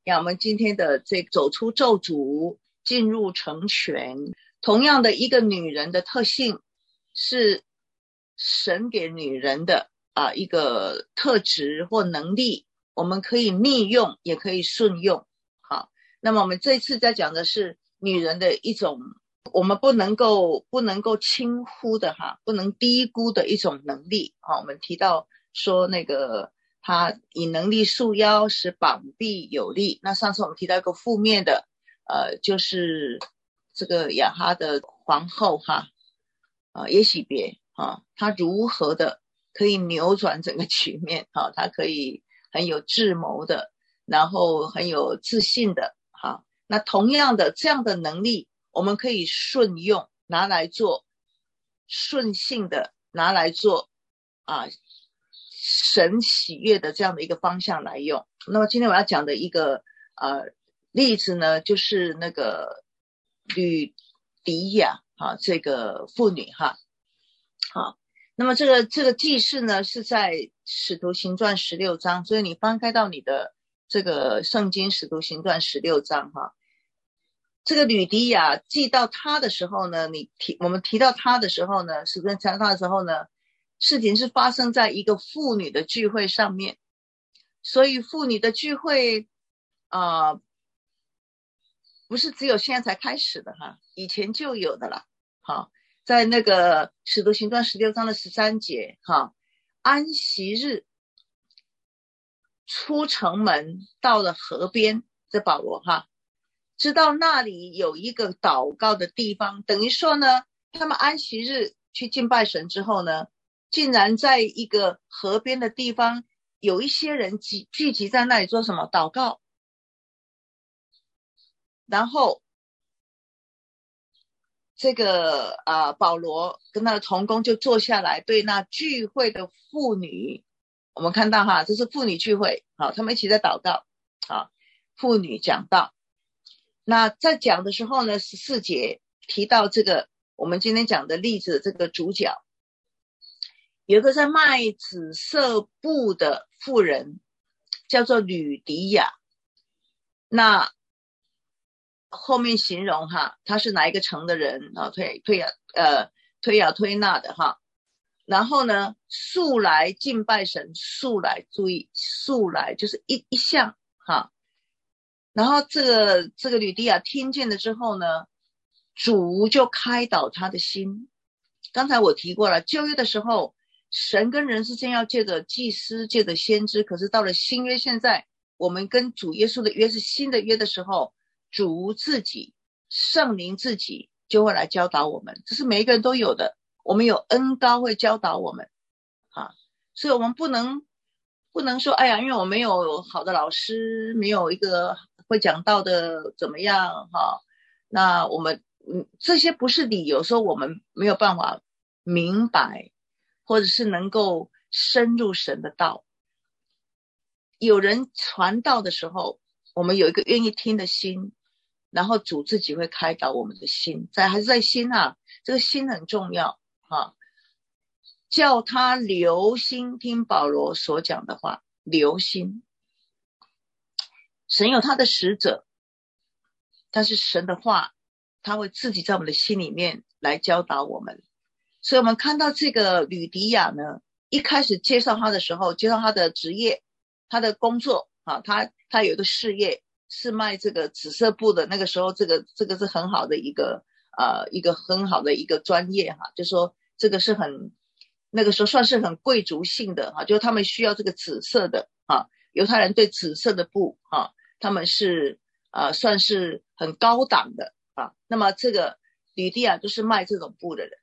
我们今天的这走出咒诅，进入成全，同样的一个女人的特性是神给女人的一个特质或能力，我们可以逆用也可以顺用。好，那么我们这次在讲的是女人的一种我们不能够轻忽的不能低估的一种能力。我们提到说那个他以能力束腰，使膀臂有力。那上次我们提到一个负面的就是这个亚哈的皇后耶洗别她如何的可以扭转整个局面她可以很有智谋的，然后很有自信的那同样的这样的能力我们可以顺用，拿来做顺性的，拿来做神喜悦的这样的一个方向来用。那么今天我要讲的一个例子呢，就是那个吕迪亚这个妇女那么这个记事呢是在使徒行传16章，所以你翻开到你的这个圣经使徒行传16章这个吕迪亚记到他的时候呢，我们提到他的时候呢，使徒讲他的时候呢，事情是发生在一个妇女的聚会上面。所以妇女的聚会不是只有现在才开始的以前就有的了。在那个使徒行传16章的13节安息日出城门到了河边，这保罗知道那里有一个祷告的地方，等于说呢他们安息日去敬拜神之后呢，竟然在一个河边的地方有一些人聚集在那里做什么？祷告。然后这个保罗跟他的同工就坐下来，对那聚会的妇女，我们看到这是妇女聚会他们一起在祷告妇女讲道。那在讲的时候呢，14节提到这个我们今天讲的例子的这个主角，有一个在卖紫色布的妇人叫做吕迪亚。那后面形容他是哪一个城的人推雅推纳的然后呢素来敬拜神，素来注意素来就是一向然后这个吕迪亚听见了之后呢，主就开导他的心。刚才我提过了，旧约的时候神跟人之间要借着祭司，借着先知，可是到了新约，现在我们跟主耶稣的约是新的约的时候，主自己圣灵自己就会来教导我们，这是每一个人都有的，我们有恩膏会教导我们所以我们不能说哎呀，因为我没有好的老师，没有一个会讲道的怎么样那我们这些不是理由说我们没有办法明白或者是能够深入神的道。有人传道的时候，我们有一个愿意听的心，然后主自己会开导我们的心，还是在心这个心很重要叫他留心听保罗所讲的话，留心。神有他的使者，但是神的话他会自己在我们的心里面来教导我们。所以我们看到这个吕迪亚呢，一开始介绍他的时候，介绍他的职业，他的工作他有一个事业是卖这个紫色布的。那个时候这个是很好的一个很好的一个专业就是说这个是那个时候算是很贵族性的就是他们需要这个紫色的犹太人对紫色的布他们是算是很高档的那么这个吕迪亚就是卖这种布的人。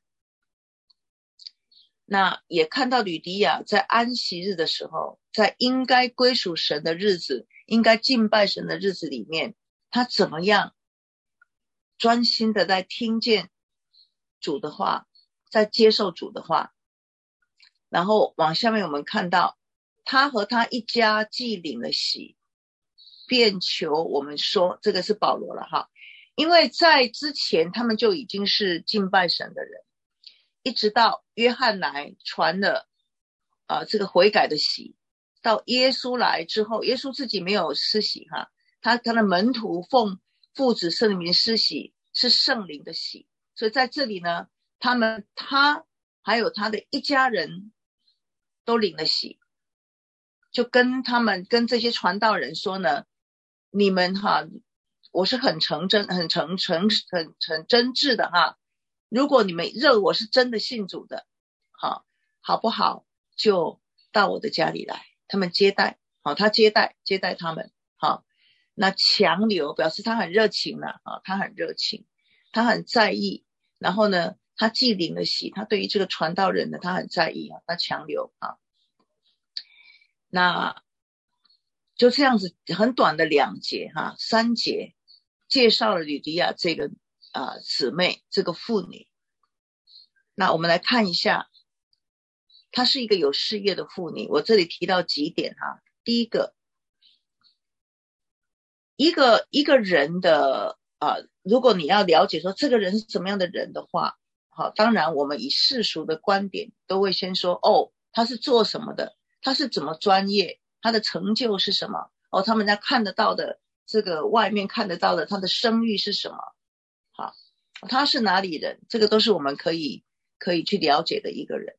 那也看到吕迪亚在安息日的时候，在应该归属神的日子，应该敬拜神的日子里面，他怎么样专心的在听见主的话，在接受主的话。然后往下面我们看到他和他一家既领了洗，便求我们说，这个是保罗了因为在之前他们就已经是敬拜神的人，一直到约翰来传了这个悔改的洗，到耶稣来之后，耶稣自己没有施洗他的门徒奉父子圣灵名施洗，是圣灵的洗。所以在这里呢，他还有他的一家人都领了洗，就跟这些传道人说呢，你们我是很真挚的如果你们认我是真的信主的，好不好就到我的家里来。他们接待，他接待他们，那强留表示他很热情了，他很热情，他很在意。然后呢，他既领了洗，他对于这个传道人呢，他很在意他强留那就这样子很短的2节3节介绍了吕底亚这个姊妹，这个妇女。那我们来看一下，她是一个有事业的妇女。我这里提到几点第一个，一个人的如果你要了解说这个人是什么样的人的话，当然我们以世俗的观点都会先说他是做什么的，他是怎么专业，他的成就是什么，他们家看得到的，这个外面看得到的他的声誉是什么，他是哪里人，这个都是我们可以去了解的一个人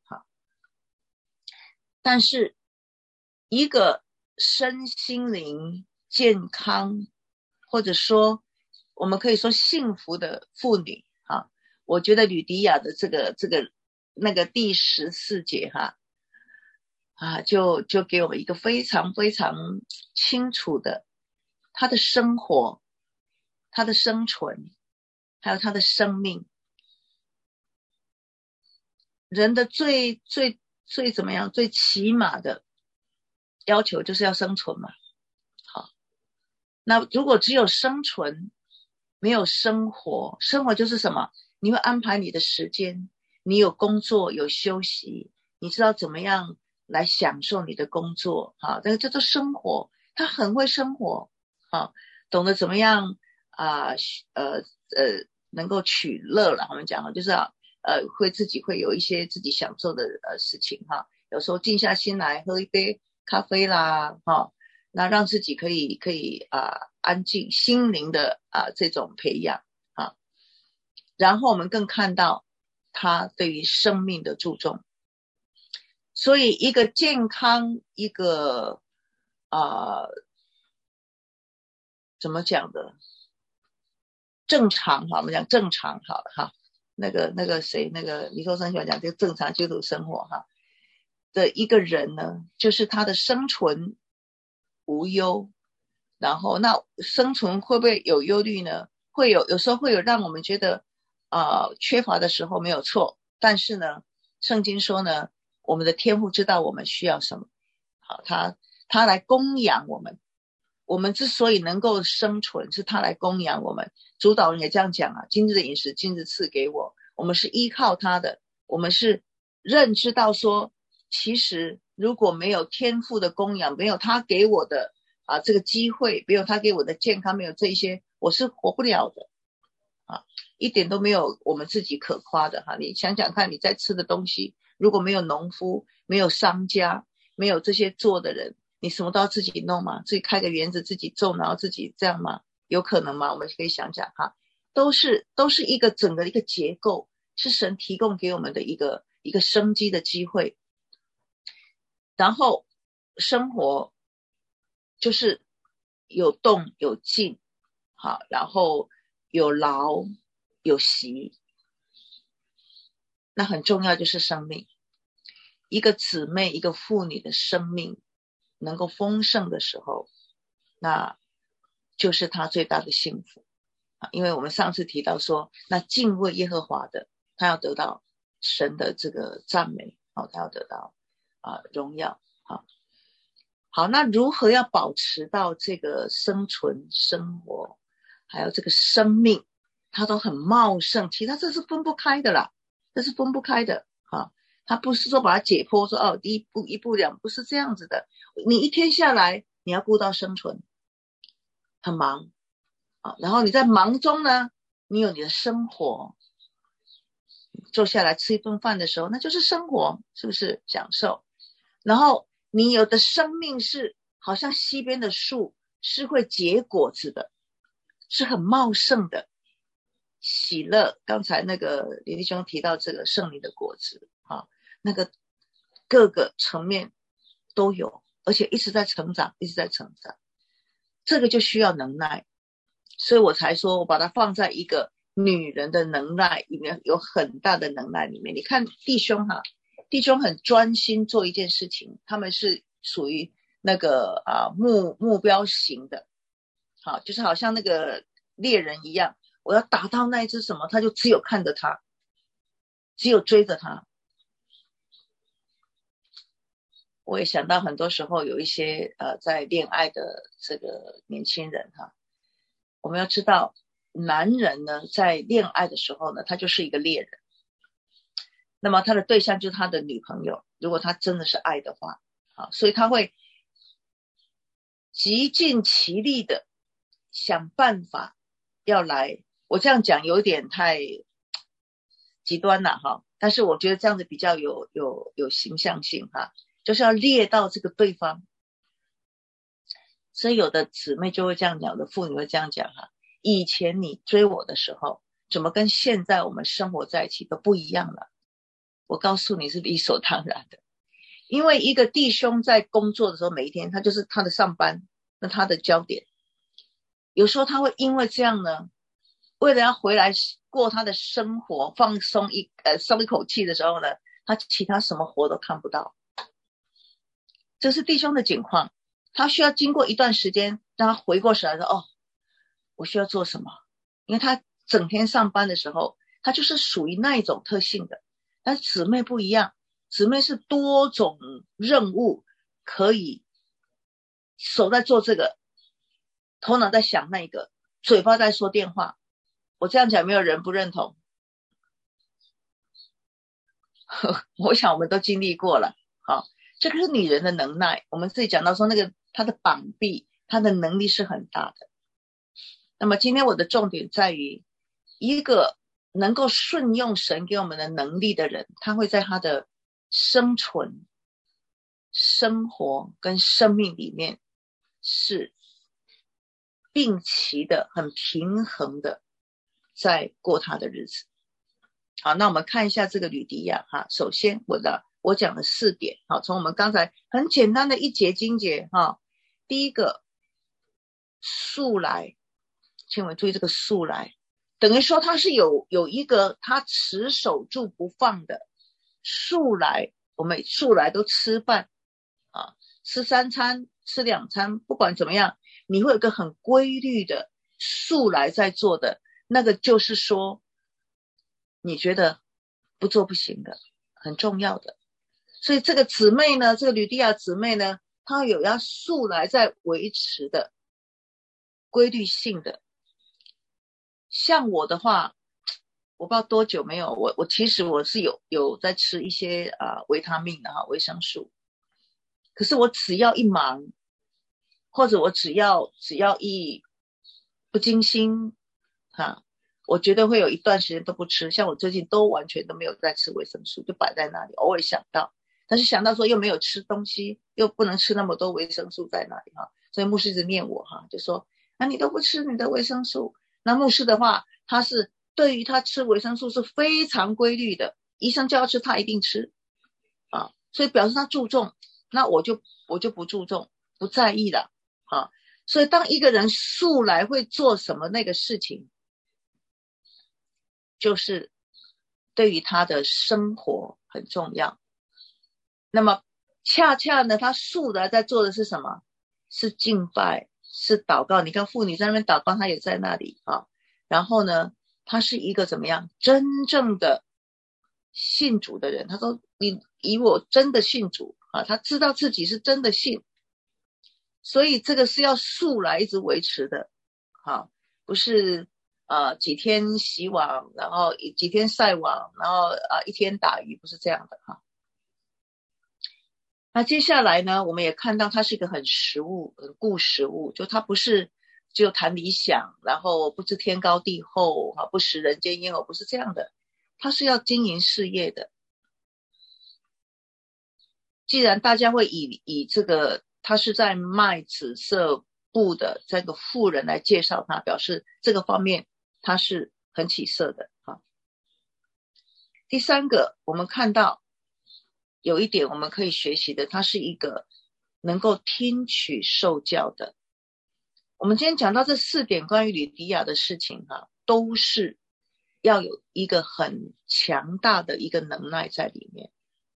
但是一个身心灵健康，或者说我们可以说幸福的妇女我觉得吕底亚的这个那个第14节就给我们一个非常非常清楚的她的生活，她的生存，还有她的生命。人的最怎么样，最起码的要求就是要生存嘛。那如果只有生存没有生活，生活就是什么？你会安排你的时间，你有工作有休息，你知道怎么样来享受你的工作这个叫做生活。他很会生活懂得怎么样能够取乐了。我们讲就是会自己会有一些自己享受的事情有时候静下心来喝一杯咖啡啦那让自己可以安静心灵的这种培养然后我们更看到他对于生命的注重。所以一个健康，一个怎么讲的正常我们讲正常好了那个谁，那个李寿生喜欢讲这个正常基督徒生活的一个人呢，就是他的生存无忧。然后那生存会不会有忧虑呢？会有时候会有让我们觉得缺乏的时候，没有错。但是呢，圣经说呢，我们的天父知道我们需要什么，他来供养我们。我们之所以能够生存，是他来供养我们。主导人也这样讲今日的饮食今日赐给我，我们是依靠他的。我们是认知到说，其实如果没有天父的供养，没有他给我的这个机会，没有他给我的健康，没有这些，我是活不了的一点都没有我们自己可夸的你想想看，你在吃的东西，如果没有农夫，没有商家，没有这些做的人，你什么都要自己弄吗？自己开个园子自己种，然后自己这样吗？有可能吗？我们可以想想都是一个整个一个结构，是神提供给我们的一个生机的机会。然后生活就是有动有静然后有劳有息。那很重要就是生命，一个姊妹一个妇女的生命能够丰盛的时候，那就是她最大的幸福因为我们上次提到说，那敬畏耶和华的，他要得到神的这个赞美他要得到荣耀好，那如何要保持到这个生存生活还有这个生命它都很茂盛？其实它这是分不开的啦，这是分不开的它不是说把它解剖说一步一步两，不是这样子的。你一天下来你要顾到生存，很忙然后你在忙中呢，你有你的生活，坐下来吃一顿饭的时候，那就是生活，是不是享受？然后你有的生命是好像溪边的树， 是会结果子的，是很茂盛的。喜乐，刚才那个李弟兄提到这个圣灵的果子啊，那个各个层面都有，而且一直在成长，一直在成长。这个就需要能耐，所以我才说我把它放在一个女人的能耐里面，有很大的能耐里面。你看弟兄哈，弟兄很专心做一件事情，他们是属于那个目标型的，好，就是好像那个猎人一样，我要打到那一只什么，他就只有看着他，只有追着他。我也想到很多时候有一些在恋爱的这个年轻人哈，我们要知道男人呢在恋爱的时候呢，他就是一个猎人，那么他的对象就是他的女朋友，如果他真的是爱的话，好，所以他会极尽其力的想办法要来，我这样讲有点太极端了哈，但是我觉得这样子比较有形象性哈，就是要猎到这个对方。所以有的姊妹就会这样讲，有的妇女会这样讲哈，以前你追我的时候怎么跟现在我们生活在一起都不一样了。我告诉你是理所当然的，因为一个弟兄在工作的时候，每一天他就是他的上班，那他的焦点，有时候他会因为这样呢，为了要回来过他的生活，放松松一口气的时候呢，他其他什么活都看不到。这是弟兄的境况，他需要经过一段时间让他回过神来说，哦，我需要做什么。因为他整天上班的时候，他就是属于那一种特性的。但姊妹不一样，姊妹是多种任务，可以手在做这个，头脑在想那个，嘴巴在说电话。我这样讲没有人不认同我想我们都经历过了。好，这个是女人的能耐，我们自己讲到说那个她的膀臂，她的能力是很大的。那么今天我的重点在于，一个能够顺用神给我们的能力的人，他会在他的生存、生活跟生命里面是并齐的、很平衡的在过他的日子。好，那我们看一下这个吕迪亚哈。首先我讲了4点，好，从我们刚才很简单的一节经节哈。第一个，素来，请我们注意这个素来，等于说他是有一个他持守住不放的素来，我们素来都吃饭啊，吃3餐吃2餐，不管怎么样，你会有个很规律的素来在做的，那个就是说你觉得不做不行的，很重要的。所以这个姊妹呢，这个吕迪亚姊妹呢，她有要素来在维持的规律性的。像我的话，我不知道多久没有，我其实我是有在吃一些维他命的维生素，可是我只要一忙，或者我只要一不精心我觉得会有一段时间都不吃。像我最近都完全都没有在吃维生素，就摆在那里，偶尔想到，但是想到说又没有吃东西，又不能吃那么多维生素在那里所以牧师一直念我就说你都不吃你的维生素。那牧师的话，他是对于他吃维生素是非常规律的，医生叫他吃他一定吃所以表示他注重，那我就不注重，不在意了所以当一个人素来会做什么那个事情，就是对于他的生活很重要。那么恰恰呢，他素来在做的是什么？是敬拜，是祷告。你看妇女在那边祷告，他也在那里然后呢，他是一个怎么样真正的信主的人。他说你以我真的信主他知道自己是真的信，所以这个是要素来一直维持的不是几天洗网，然后几天晒网，然后一天打鱼，不是这样的那接下来呢，我们也看到他是一个很顾实务，就他不是只有谈理想，然后不知天高地厚不食人间烟火，不是这样的，他是要经营事业的。既然大家会以这个他是在卖紫色部的这个妇人来介绍他，表示这个方面他是很起色的。第三个，我们看到有一点我们可以学习的，他是一个能够听取受教的。我们今天讲到这4点关于吕底亚的事情都是要有一个很强大的一个能耐在里面。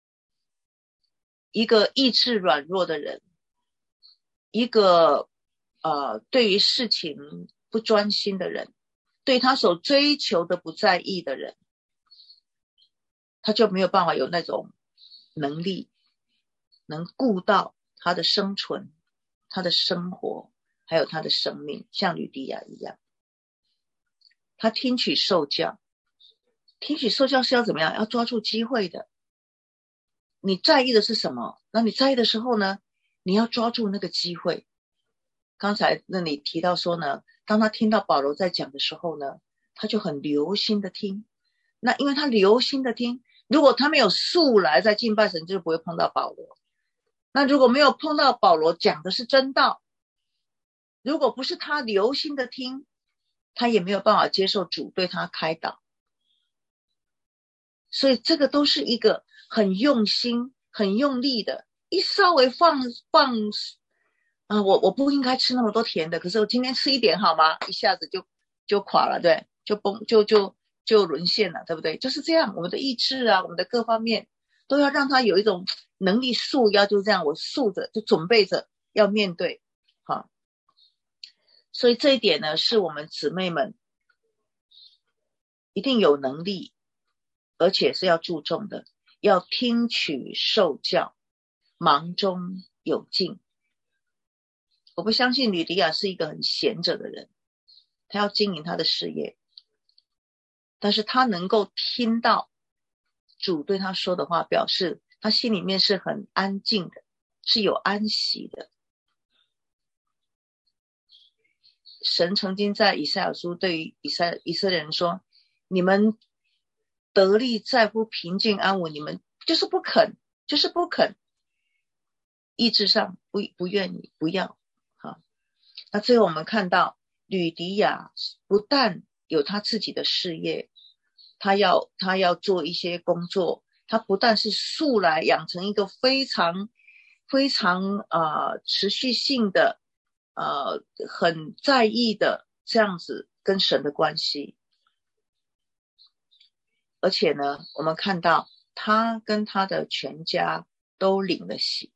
一个意志软弱的人，一个对于事情不专心的人，对他所追求的不在意的人，他就没有办法有那种能力能顾到他的生存，他的生活，还有他的生命，像吕底亚一样。他听取受教，听取受教是要怎么样？要抓住机会的。你在意的是什么？那你在意的时候呢，你要抓住那个机会。刚才那里提到说呢，当他听到保罗在讲的时候呢，他就很留心的听。那因为他留心的听，如果他没有素来在敬拜神，就不会碰到保罗。那如果没有碰到保罗讲的是真道，如果不是他留心的听，他也没有办法接受主对他开导。所以这个都是一个很用心很用力的，一稍微放我不应该吃那么多甜的，可是我今天吃一点好吗？一下子就垮了，对，就沦陷了，对不对？就是这样，我们的意志我们的各方面都要让他有一种能力束腰，就这样我束着，就准备着要面对。所以这一点呢，是我们姊妹们一定有能力，而且是要注重的，要听取受教，忙中有进。我不相信吕底亚是一个很闲着的人，他要经营他的事业，但是他能够听到主对他说的话，表示他心里面是很安静的，是有安息的。神曾经在以赛亚书对于以色列人说，你们得力在乎平静安稳，你们就是不肯，意志上不愿意，不要。那最后我们看到吕底亚不但有他自己的事业，他要做一些工作，他不但是素来养成一个非常持续性的很在意的这样子跟神的关系。而且呢，我们看到他跟他的全家都领了洗。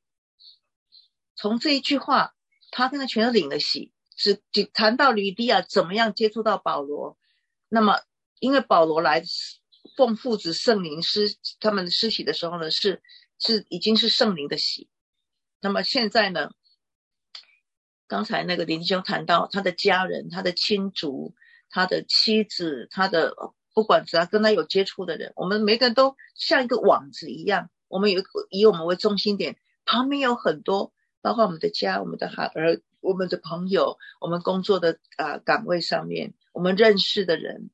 从这一句话，他跟他全都领了洗，只谈到吕底亚怎么样接触到保罗。那么因为保罗来奉父子圣灵他们施洗的时候呢，是已经是圣灵的洗。那么现在呢，刚才那个林弟兄谈到他的家人，他的亲族，他的妻子，他的不管只要跟他有接触的人，我们每个人都像一个网子一样，我们以我们为中心点，旁边有很多，包括我们的家，我们的孩儿，我们的朋友，我们工作的岗位上面，我们认识的人。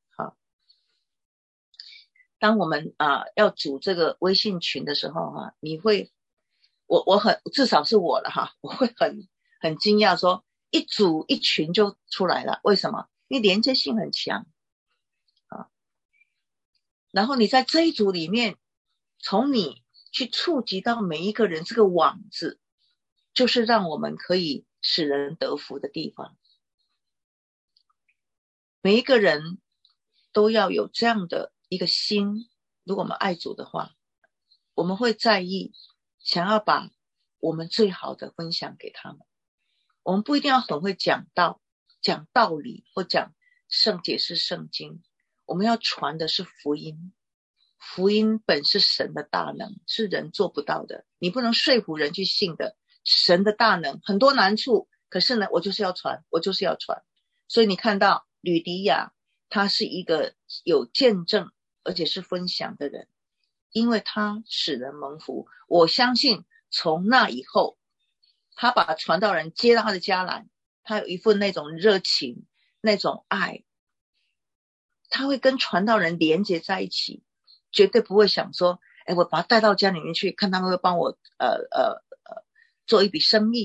当我们要组这个微信群的时候你会我至少是我了我会很惊讶说一组一群就出来了。为什么？因为连接性很强然后你在这一组里面，从你去触及到每一个人，这个网子就是让我们可以使人得福的地方。每一个人都要有这样的一个心，如果我们爱主的话，我们会在意，想要把我们最好的分享给他们。我们不一定要很会讲道理或解释圣经，我们要传的是福音。福音本是神的大能，是人做不到的，你不能说服人去信的。神的大能很多难处，可是呢，我就是要传。所以你看到吕底亚，他是一个有见证而且是分享的人，因为他使人蒙福。我相信从那以后，他把传道人接到他的家来，他有一份那种热情，那种爱，他会跟传道人连接在一起，绝对不会想说我把他带到家里面去，看他们会帮我做一笔生意，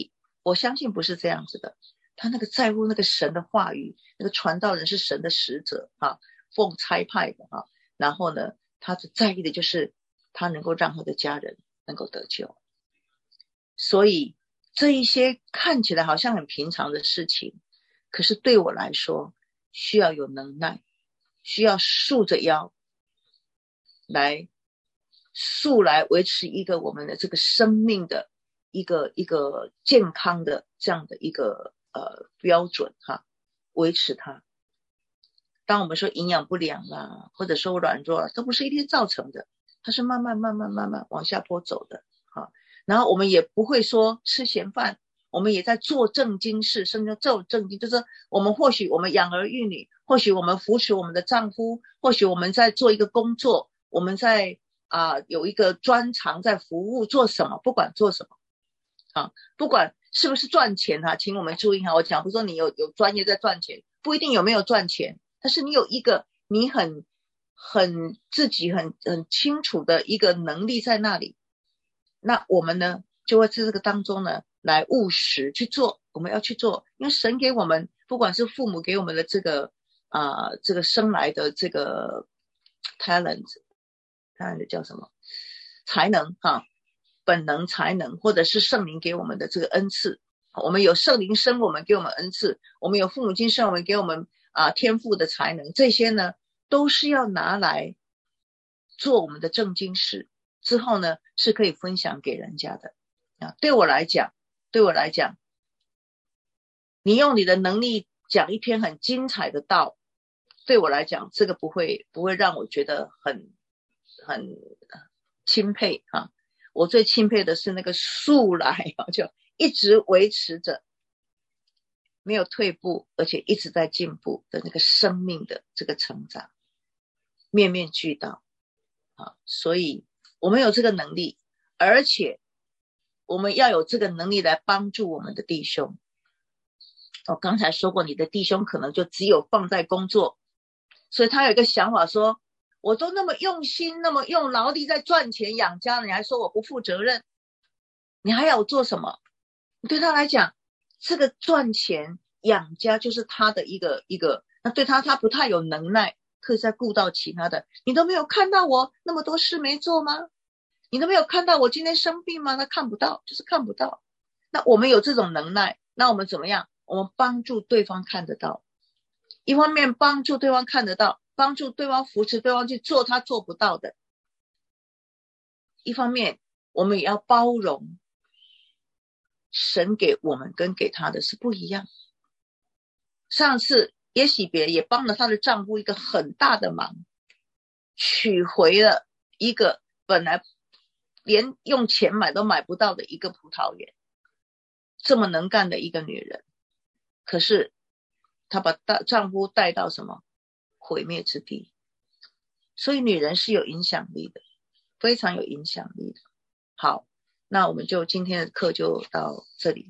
我相信不是这样子的。他那个在乎那个神的话语，那个传道人是神的使者啊，奉差派的啊。然后呢，他只在意的就是他能够让他的家人能够得救。所以这一些看起来好像很平常的事情，可是对我来说需要有能耐，需要束着腰来维持一个我们的这个生命的一个健康的这样的一个标准哈，维持它。当我们说营养不良啦，或者说软弱啦，都不是一天造成的，它是慢慢往下坡走的哈。然后我们也不会说吃闲饭，我们也在做正经事，甚至做正经，就是我们或许我们养儿育女，或许我们扶持我们的丈夫，或许我们在做一个工作，我们在有一个专长在服务，做什么，不管做什么啊，不管是不是赚钱啊，请我们注意哈，我讲不是说你有专业在赚钱，不一定有没有赚钱，但是你有一个你很自己很清楚的一个能力在那里，那我们呢就会在这个当中呢来务实去做，我们要去做，因为神给我们，不管是父母给我们的这个生来的这个 talent 叫什么才能哈，本能才能，或者是圣灵给我们的这个恩赐，我们有圣灵生我们给我们恩赐，我们有父母亲生我们给我们天赋的才能，这些呢都是要拿来做我们的正经事，之后呢是可以分享给人家的对我来讲，你用你的能力讲一篇很精彩的道，对我来讲这个不会让我觉得很钦佩我最钦佩的是那个素来就一直维持着没有退步，而且一直在进步的那个生命的这个成长，面面俱到所以我们有这个能力，而且我们要有这个能力来帮助我们的弟兄。我刚才说过，你的弟兄可能就只有放在工作，所以他有一个想法说，我都那么用心，那么用劳力在赚钱养家，你还说我不负责任，你还要我做什么？对他来讲，这个赚钱养家就是他的一个，那对他不太有能耐，可以再顾到其他的。你都没有看到我那么多事没做吗？你都没有看到我今天生病吗？他看不到，就是看不到。那我们有这种能耐，那我们怎么样？我们帮助对方看得到，一方面帮助对方看得到，帮助对方扶持对方去做他做不到的，一方面我们也要包容神给我们跟给他的是不一样。上次耶洗别也帮了她的丈夫一个很大的忙，取回了一个本来连用钱买都买不到的一个葡萄园，这么能干的一个女人，可是她把丈夫带到什么毁灭之地。所以女人是有影响力的，非常有影响力的。好，那我们就今天的课就到这里。